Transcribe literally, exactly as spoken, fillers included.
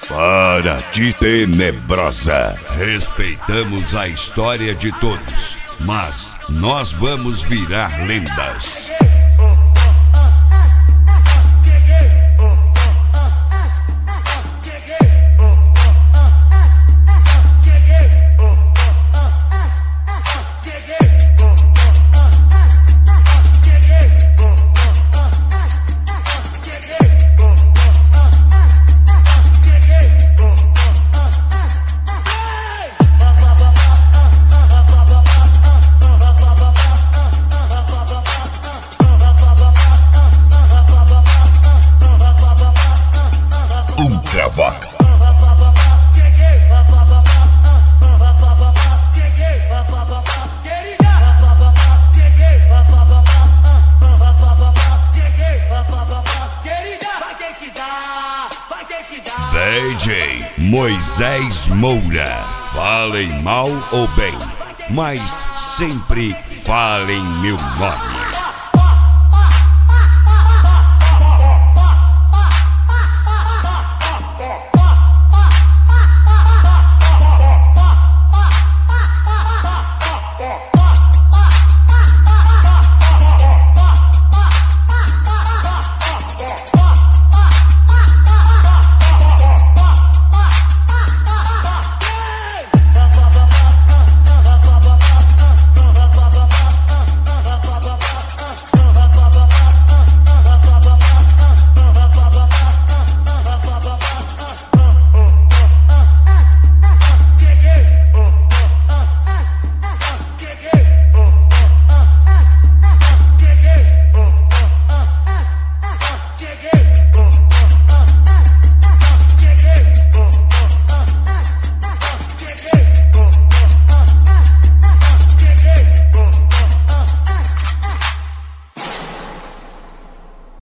Para de tenebrosa. Respeitamos a história de todos, mas nós vamos virar lendas. Ultravox. D J Moisés Moura. Falem mal ou bem, mas sempre falem meu nome.